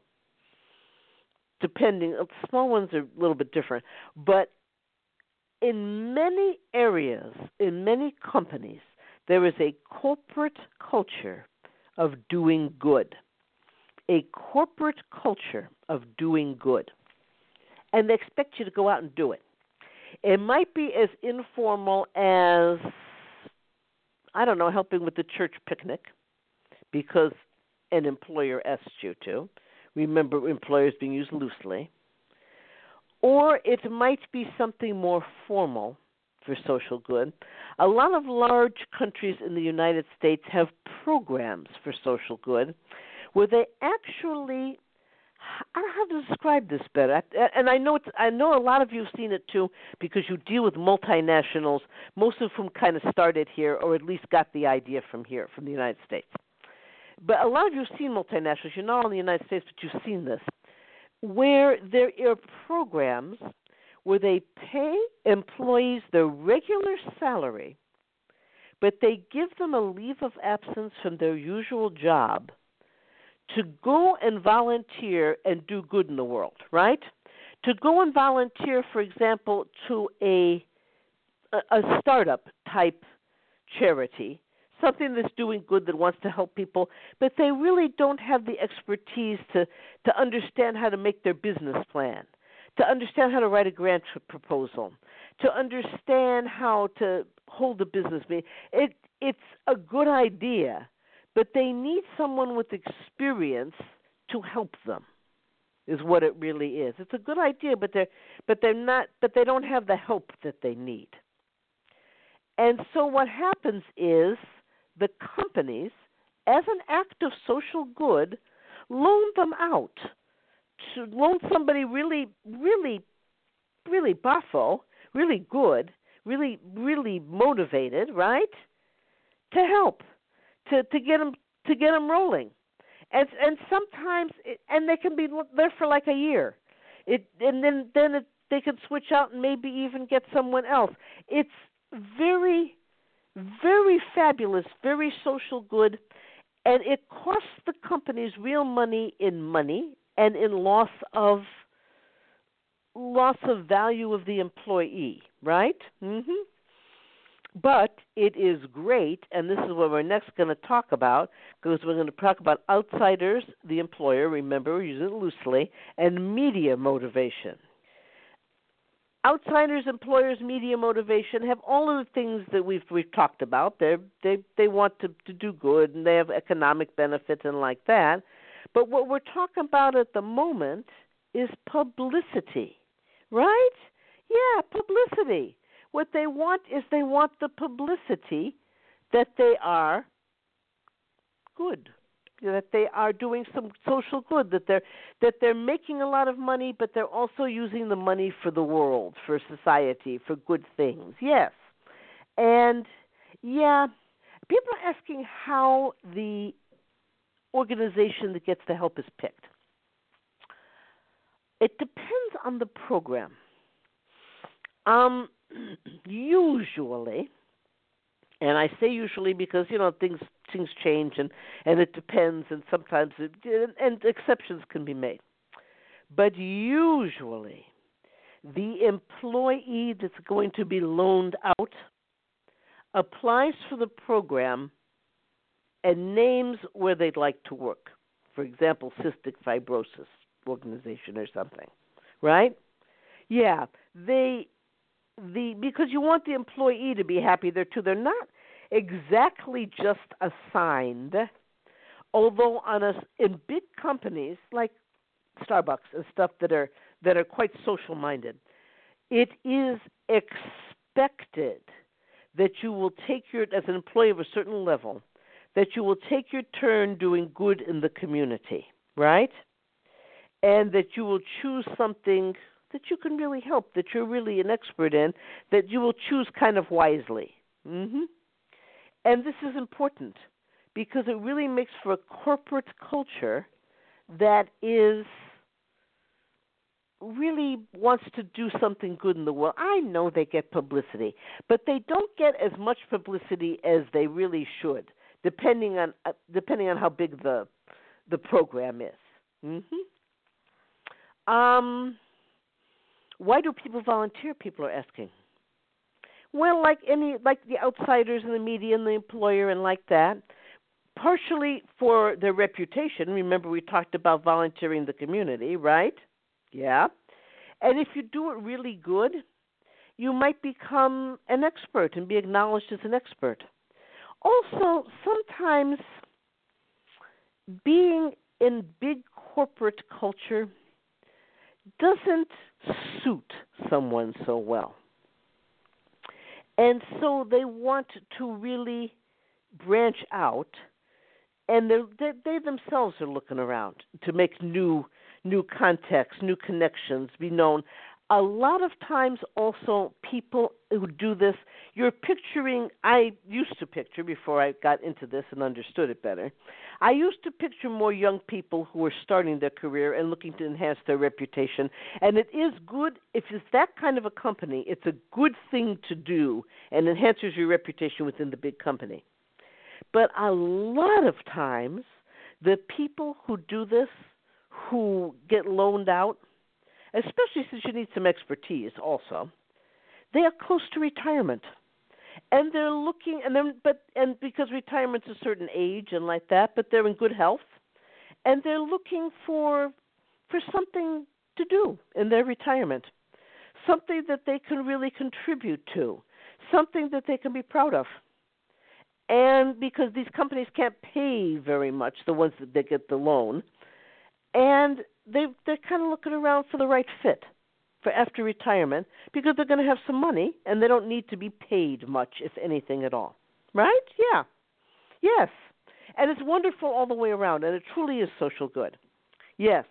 Small ones are a little bit different, but in many areas, in many companies, there is a corporate culture of doing good. A corporate culture of doing good. And they expect you to go out and do it. It might be as informal as, I don't know, helping with the church picnic because an employer asked you to. Remember, employers being used loosely. Or it might be something more formal for social good. A lot of large countries in the United States have programs for social good where they actually, I don't know how to describe this better, and I know a lot of you have seen it too because you deal with multinationals, most of whom kind of started here or at least got the idea from here, from the United States. But a lot of you have seen multinationals. You're not only in the United States, but you've seen this, where there are programs where they pay employees their regular salary, but they give them a leave of absence from their usual job to go and volunteer and do good in the world, right? To go and volunteer, for example, to a startup type charity, something that's doing good that wants to help people, but they really don't have the expertise to understand how to make their business plan, to understand how to write a grant proposal, to understand how to hold a business meeting. It's a good idea, but they need someone with experience to help them, is what it really is. It's a good idea, but they don't have the help that they need. And so what happens is the companies, as an act of social good, loan them out. To loan somebody really, really, really buffo, really good, really, really motivated, right? To help, to get them rolling, and sometimes and they can be there for like a year, they can switch out and maybe even get someone else. It's very, very fabulous, very social good, and it costs the companies real money and in loss of value of the employee, right? But it is great, and this is what we're next going to talk about, because we're going to talk about outsiders, the employer, remember, we're using it loosely, and media motivation. Outsiders, employers, media motivation have all of the things that we've talked about. They want to do good, and they have economic benefits and like that. But what we're talking about at the moment is publicity, right? Yeah, publicity. What they want is they want the publicity that they are good, that they are doing some social good, that they're making a lot of money, but they're also using the money for the world, for society, for good things. Yes. And yeah, people are asking how the organization that gets the help is picked. It depends on the program. Usually, and I say usually because things change and it depends, and sometimes and exceptions can be made. But usually, the employee that's going to be loaned out applies for the program and names where they'd like to work. For example, cystic fibrosis organization or something, right? Yeah, because you want the employee to be happy there too. They're not exactly just assigned, although in big companies like Starbucks and stuff that are quite social minded, it is expected that you will take as an employee of a certain level, that you will take your turn doing good in the community, right? And that you will choose something that you can really help, that you're really an expert in, that you will choose kind of wisely. And this is important because it really makes for a corporate culture that really wants to do something good in the world. I know they get publicity, but they don't get as much publicity as they really should, depending on how big the program is. Why do people volunteer? People are asking. Well, like the outsiders and the media and the employer and like that, partially for their reputation. Remember, we talked about volunteering the community, right? Yeah. And if you do it really good, you might become an expert and be acknowledged as an expert. Also, sometimes being in big corporate culture doesn't suit someone so well. And so they want to really branch out, and they themselves are looking around to make new contacts, new connections, be known. A lot of times also people who do this, I used to picture before I got into this and understood it better, I used to picture more young people who were starting their career and looking to enhance their reputation. And it is good, if it's that kind of a company, it's a good thing to do and enhances your reputation within the big company. But a lot of times, the people who do this, who get loaned out, especially since you need some expertise also, they are close to retirement. And they're looking, and because retirement's a certain age and like that, but they're in good health, and they're looking for something to do in their retirement, something that they can really contribute to, something that they can be proud of. And because these companies can't pay very much, the ones that they get the loan, and they're kind of looking around for the right fit. for after retirement because they're going to have some money and they don't need to be paid much, if anything at all. Right? Yeah. Yes. And it's wonderful all the way around, and it truly is social good. Yes.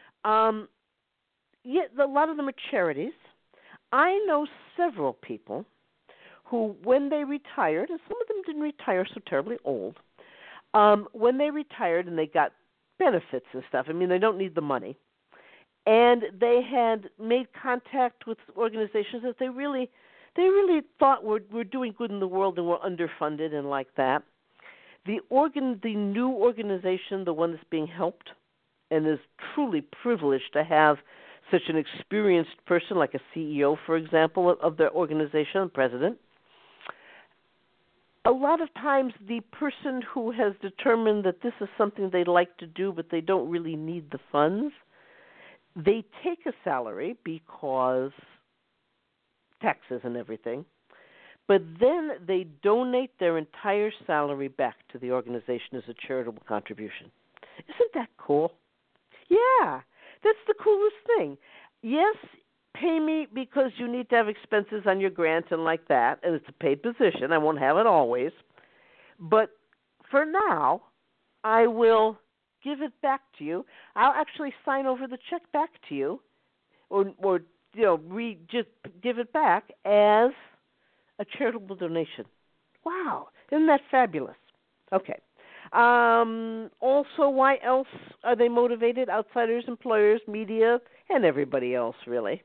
Yeah, a lot of them are charities. I know several people who, when they retired, and some of them didn't retire so terribly old, when they retired and they got benefits and stuff, I mean, they don't need the money, and they had made contact with organizations that they really thought were doing good in the world and were underfunded and like that. The new organization, the one that's being helped, and is truly privileged to have such an experienced person like a CEO, for example, of their organization, president. A lot of times the person who has determined that this is something they'd like to do but they don't really need the funds, they take a salary because taxes and everything, but then they donate their entire salary back to the organization as a charitable contribution. Isn't that cool? Yeah, that's the coolest thing. Yes, pay me because you need to have expenses on your grant and like that, and it's a paid position. I won't have it always. But for now, I will give it back to you. I'll actually sign over the check back to you, or just give it back as a charitable donation. Wow, isn't that fabulous? Okay. Also, why else are they motivated? Outsiders, employers, media, and everybody else, really.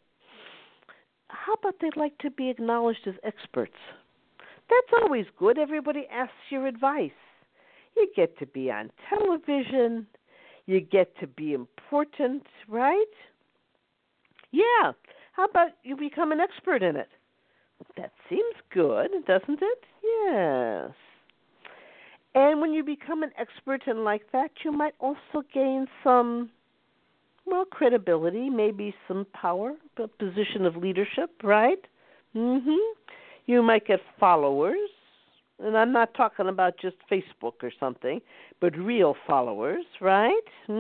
How about they'd like to be acknowledged as experts? That's always good. Everybody asks your advice. You get to be on television. You get to be important, right? Yeah. How about you become an expert in it? That seems good, doesn't it? Yes. And when you become an expert in like that, you might also gain some, credibility, maybe some power, a position of leadership, right? You might get followers, and I'm not talking about just Facebook or something, but real followers, right?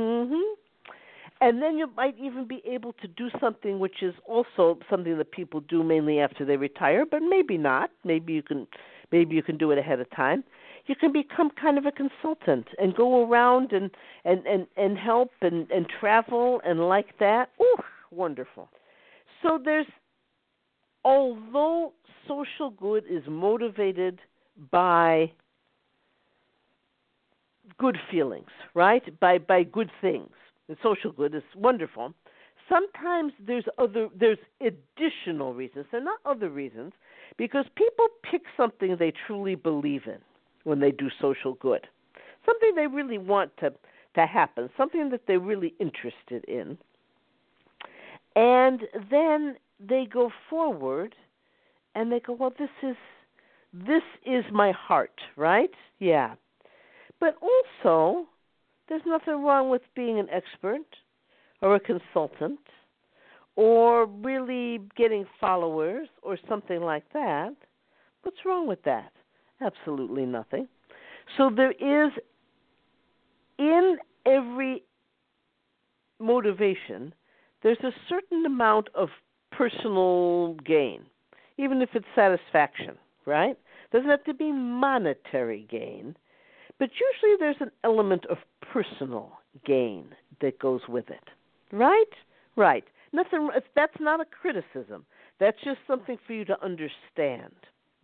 And then you might even be able to do something which is also something that people do mainly after they retire, but maybe not. Maybe you can do it ahead of time. You can become kind of a consultant and go around and help and travel and like that. Ooh, wonderful. So although social good is motivated by good feelings, right? By good things. The social good is wonderful. Sometimes there's additional reasons. They're not other reasons, because people pick something they truly believe in when they do social good, something they really want to happen, something that they're really interested in. And then they go forward and they go, well, this is my heart, right? Yeah. But also, there's nothing wrong with being an expert or a consultant or really getting followers or something like that. What's wrong with that? Absolutely nothing. So there is, in every motivation, there's a certain amount of personal gain, even if it's satisfaction, right? Doesn't have to be monetary gain, but usually there's an element of personal gain that goes with it, right? Right. Nothing. That's not a criticism. That's just something for you to understand.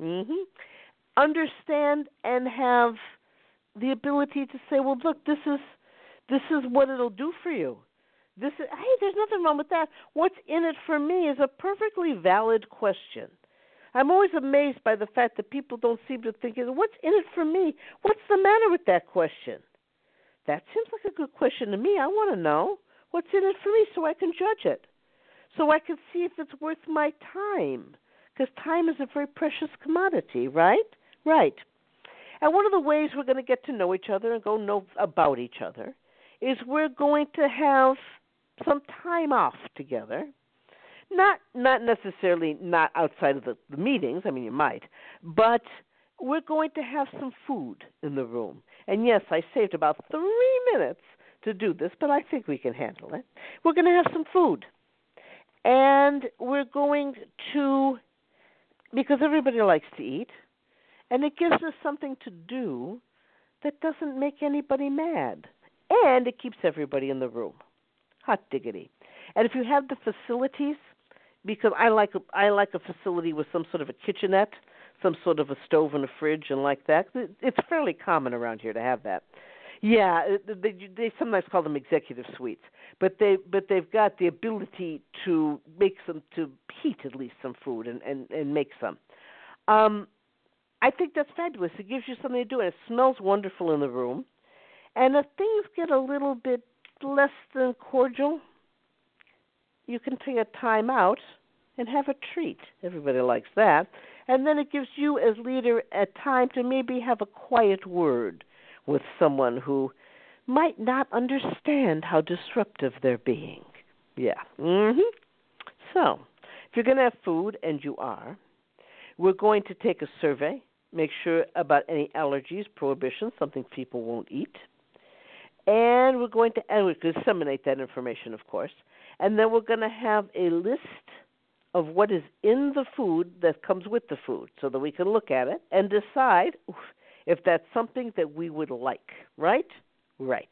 Understand and have the ability to say, well, look, this is what it'll do for you. Hey, there's nothing wrong with that. What's in it for me is a perfectly valid question. I'm always amazed by the fact that people don't seem to think, what's in it for me? What's the matter with that question? That seems like a good question to me. I want to know what's in it for me so I can judge it, so I can see if it's worth my time, because time is a very precious commodity, right? Right. And one of the ways we're going to get to know each other and go know about each other is we're going to have some time off together. Not necessarily not outside of the meetings. I mean, you might. But we're going to have some food in the room. And, yes, I saved about 3 minutes to do this, but I think we can handle it. We're going to have some food. And we're going to, because everybody likes to eat, and it gives us something to do that doesn't make anybody mad. And it keeps everybody in the room. Hot diggity. And if you have the facilities, because I like a facility with some sort of a kitchenette, some sort of a stove and a fridge and like that. It's fairly common around here to have that. Yeah, they sometimes call them executive suites, but they've got the ability to make some, to heat at least some food and make some. I think that's fabulous. It gives you something to do, and it smells wonderful in the room. And if things get a little bit less than cordial, you can take a time out and have a treat. Everybody likes that. And then it gives you as leader a time to maybe have a quiet word with someone who might not understand how disruptive they're being. Yeah. So, if you're going to have food, and you are, we're going to take a survey, make sure about any allergies, prohibitions, something people won't eat. And we're going to disseminate that information, of course. And then we're going to have a list of what is in the food that comes with the food so that we can look at it and decide if that's something that we would like, right? Right.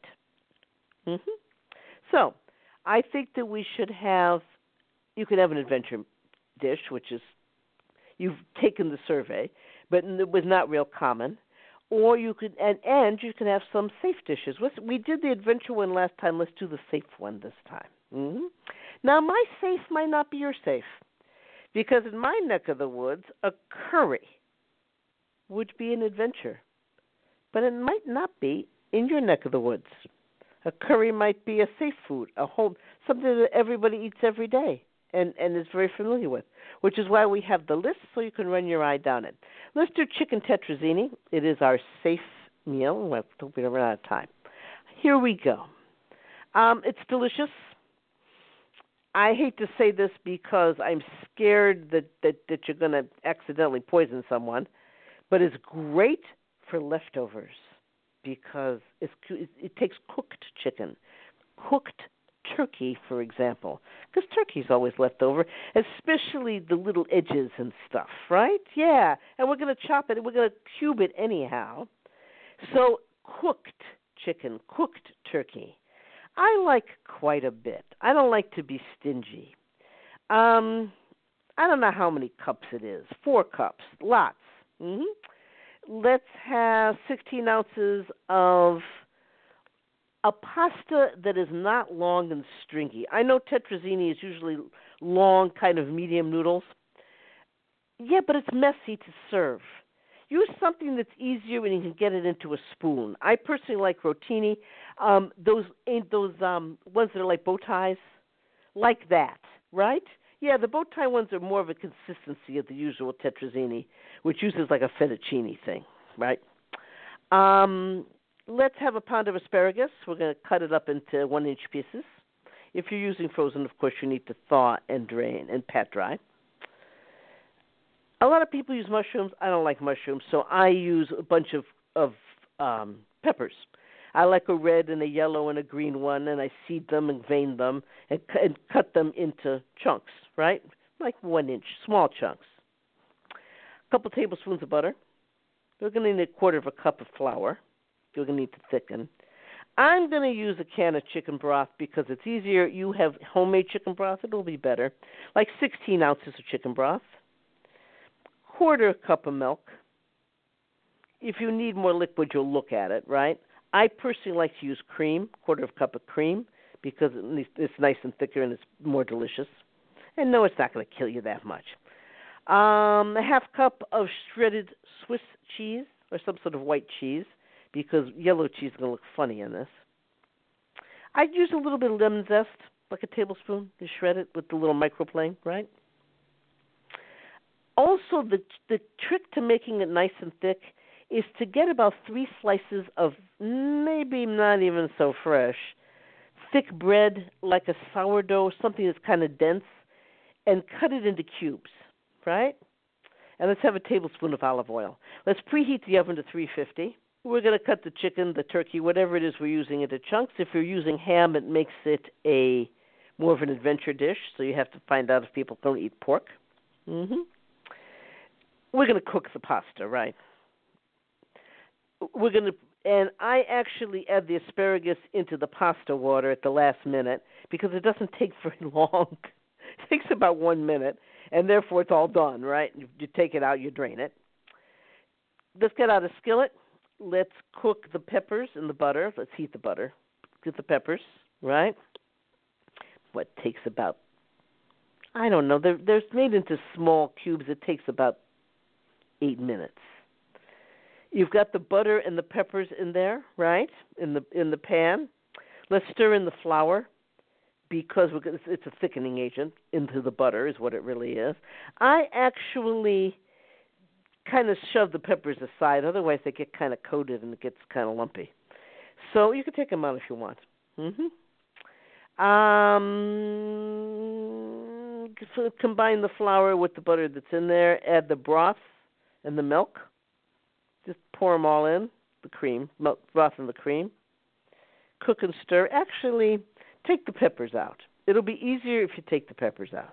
So, I think that we should have, you could have an adventure dish, which is, you've taken the survey, but it was not real common. Or you could, and you can have some safe dishes. We did the adventure one last time. Let's do the safe one this time. Now, my safe might not be your safe, because in my neck of the woods, a curry would be an adventure, but it might not be in your neck of the woods. A curry might be a safe food, something that everybody eats every day and is very familiar with, which is why we have the list so you can run your eye down it. Let's do chicken tetrazzini. It is our safe meal. I hope we don't run out of time. Here we go. It's delicious. I hate to say this because I'm scared that you're going to accidentally poison someone, but it's great for leftovers because it takes cooked chicken, cooked turkey, for example, because turkey's always left over, especially the little edges and stuff, right? Yeah, and we're going to chop it, and we're going to cube it anyhow. So cooked chicken, cooked turkey, I like quite a bit. I don't like to be stingy. I don't know how many cups it is. 4 cups, lots. Let's have 16 ounces of a pasta that is not long and stringy. I know tetrazzini is usually long, kind of medium noodles. Yeah, but it's messy to serve. Use something that's easier and you can get it into a spoon. I personally like rotini. Those ones that are like bow ties, like that, right? Yeah, the bow tie ones are more of a consistency of the usual tetrazzini, which uses like a fettuccine thing, right? Let's have a pound of asparagus. We're going to cut it up into 1-inch pieces. If you're using frozen, of course, you need to thaw and drain and pat dry. A lot of people use mushrooms. I don't like mushrooms, so I use a bunch of peppers. I like a red and a yellow and a green one, and I seed them and vein them and cut them into chunks, right? Like 1-inch, small chunks. A couple tablespoons of butter. We're going to need 1/4 cup of flour. You're going to need to thicken. I'm going to use a can of chicken broth because it's easier. You have homemade chicken broth, it'll be better. Like 16 ounces of chicken broth. 1/4 cup of milk. If you need more liquid, you'll look at it, right? I personally like to use cream, 1/4 cup of cream, because it's nice and thicker and it's more delicious. And no, it's not going to kill you that much. A 1/2 cup of shredded Swiss cheese or some sort of white cheese, because yellow cheese is going to look funny in this. I'd use a little bit of lemon zest, like a tablespoon, to shred it with the little microplane, right? Also, the trick to making it nice and thick is to get about 3 slices of maybe not even so fresh, thick bread, like a sourdough, something that's kind of dense, and cut it into cubes, right? And let's have a tablespoon of olive oil. Let's preheat the oven to 350. We're going to cut the chicken, the turkey, whatever it is we're using into chunks. If you're using ham, it makes it a more of an adventure dish, so you have to find out if people don't eat pork. We're going to cook the pasta, right? And I actually add the asparagus into the pasta water at the last minute because it doesn't take very long. It takes about 1 minute, and therefore it's all done, right? You take it out, you drain it. Let's get out a skillet. Let's cook the peppers in the butter. Let's heat the butter. Get the peppers, right? What takes about, I don't know, they're made into small cubes. It takes about 8 minutes. You've got the butter and the peppers in there, right? In the pan. Let's stir in the flour because it's a thickening agent into the butter is what it really is. I actually kind of shove the peppers aside. Otherwise, they get kind of coated and it gets kind of lumpy. So you can take them out if you want. So combine the flour with the butter that's in there. Add the broth and the milk. Just pour them all in, the cream, broth and the cream. Cook and stir. Actually, take the peppers out. It'll be easier if you take the peppers out.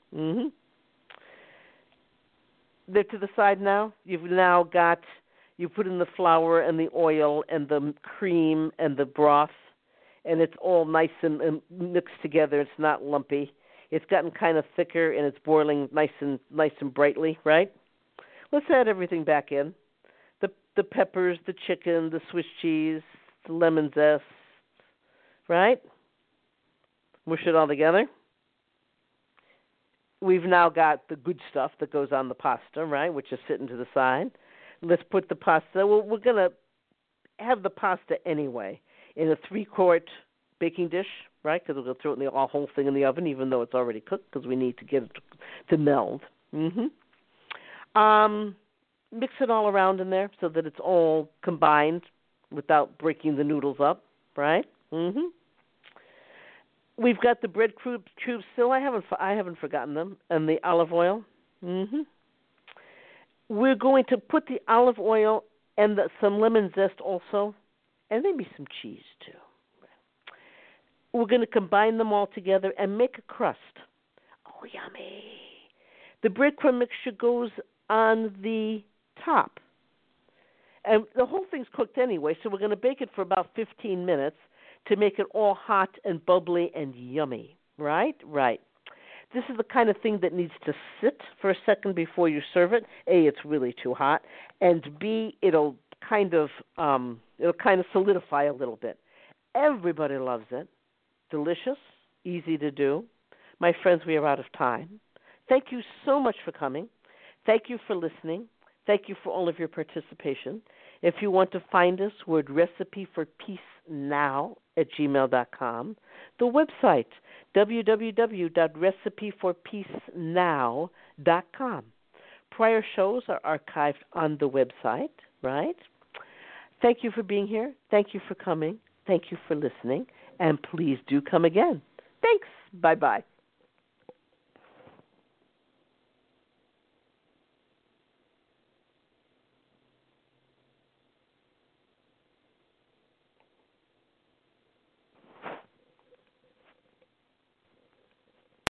They're to the side now. You put in the flour and the oil and the cream and the broth, and it's all nice and mixed together. It's not lumpy. It's gotten kind of thicker, and it's boiling nice and brightly, right? Let's add everything back in. The peppers, the chicken, the Swiss cheese, the lemon zest, right? Mush it all together. We've now got the good stuff that goes on the pasta, right, which is sitting to the side. Let's put the pasta. Well, we're going to have the pasta anyway in a 3-quart baking dish, right, because we're going to throw it in the whole thing in the oven, even though it's already cooked, because we need to get it to meld. Mix it all around in there so that it's all combined without breaking the noodles up, right? We've got the bread cubes still. I haven't forgotten them, and the olive oil. We're going to put the olive oil and some lemon zest also, and maybe some cheese too. We're going to combine them all together and make a crust. Oh, yummy! The breadcrumb mixture goes on the top. And the whole thing's cooked anyway, so we're going to bake it for about 15 minutes to make it all hot and bubbly and yummy, right? Right. This is the kind of thing that needs to sit for a second before you serve it. A, it's really too hot, and B, it'll kind of solidify a little bit. Everybody loves it. Delicious, easy to do. My friends, we are out of time. Thank you so much for coming. Thank you for listening. Thank you for all of your participation. If you want to find us, we're at recipeforpeacenow@gmail.com. The website, www.recipeforpeacenow.com. Prior shows are archived on the website, right? Thank you for being here. Thank you for coming. Thank you for listening. And please do come again. Thanks. Bye-bye.